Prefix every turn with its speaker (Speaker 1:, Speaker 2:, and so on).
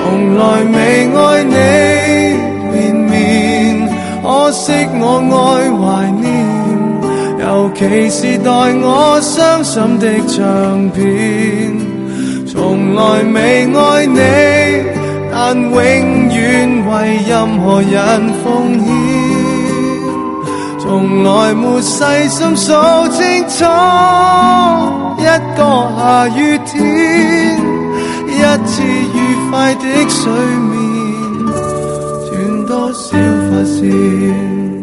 Speaker 1: 從來未愛你連綿，可惜我愛懷念，尤其是待我傷心的唱片。從來未愛你，但永遠為任何人奉獻，從來沒細心數清楚一個下雨天，一次愉快的睡眠，斷多少髮線。